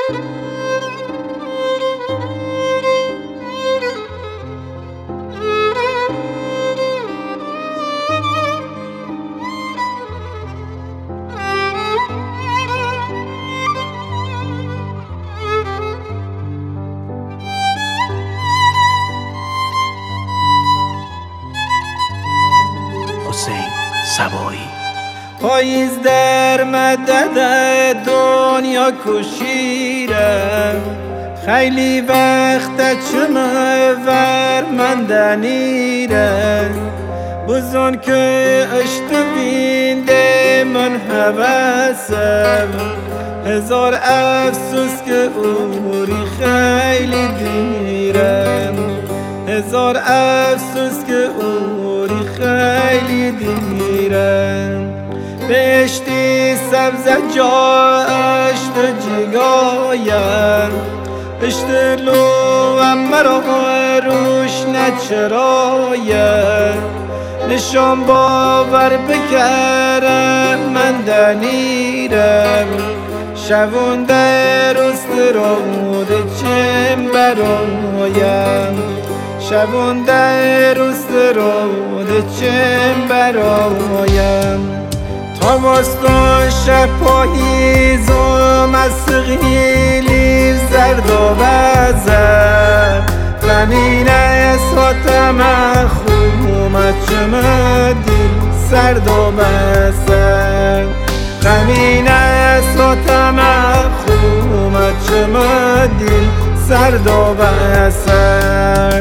حسین صبایی. پاییز در مدد دنیا کشیره، خیلی وقت چمه ورمندنیره، بزن که اشتبینده من حوثم، هزار افسوس که عمری خیلی دیره، هزار افسوس که عمری خیلی دیره. بهشتی سبز جاشت جگایم، اشتلو مرا روش نچرایم، نشان باور بکرم من دنیرم، شبونده روست رود چم برایم، شبونده روست رود چم برایم. تابستان شب پاییز و مسقیلی زرد و بزر، غمینه ساتم خومت چمدی سرد و بزر، غمینه ساتم خومت چمدی سرد و بزر.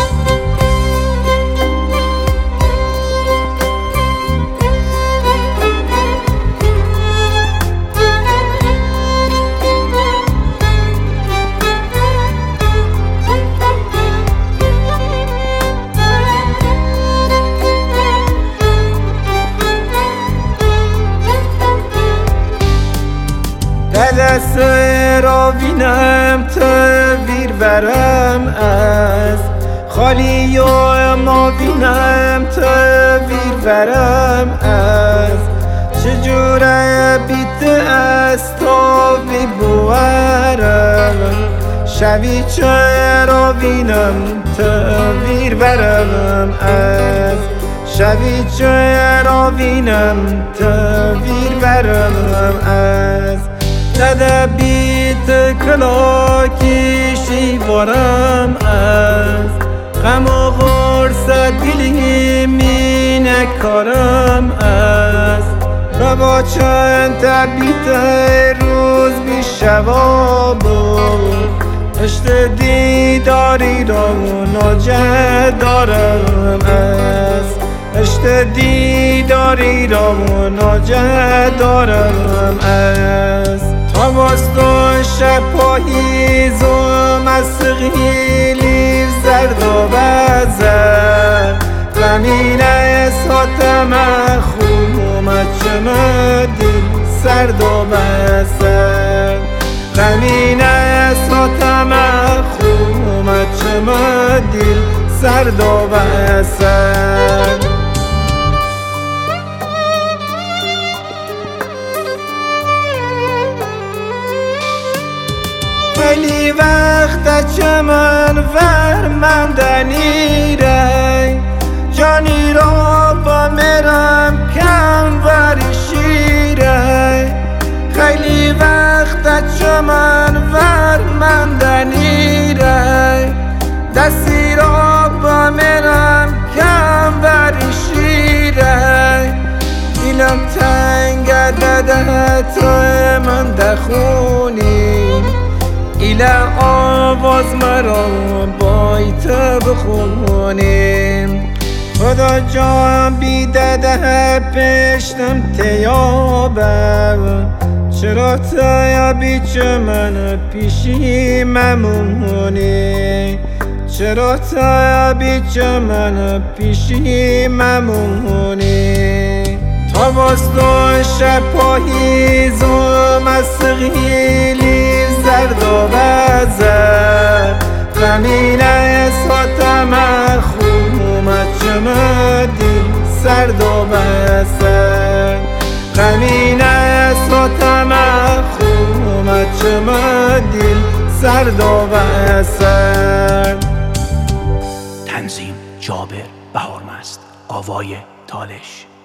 دست را بینم تویر برم از خالی و ما بینم تویر برم از چجوره بیت از تو بی بورم شبی چرا بینم تویر برم از شبی چرا بینم تویر برم از داده بیت کلاکیشی بارم از غم و غرص دلی می نکارم از و با چند بیت روز بی شواب اشت دیداری را ناجه دارم از اشت دیداری را ناجه دارم از تابستان شب پاییز و مسقیلی زرد و بزر غمینه ساتم خومت چمدی سرد و بزر غمینه ساتم خومت چمدی سرد و بزر. خیلی وقت چمن ورمندنی ری جانی را با مرم کم وری شیره خیلی وقت چمن ورمندنی ری دستی را با مرم کم وری شیره دیلم تنگ داده تو من دخونی ایله آواز مرا بایت بخونیم خدا جان بیدده پشتم تیابم چرا تیابی چه من پیشی ممونی چرا تیابی چه من پیشی ممونی تابستان شب پاییز و مسقیلی زرد و بزر غمینه ساتم خومت چمدی سرد و بزر غمینه ساتم خومت چمه دل سرد و سرد. تنظیم جابر بهارمست، آوای تالش.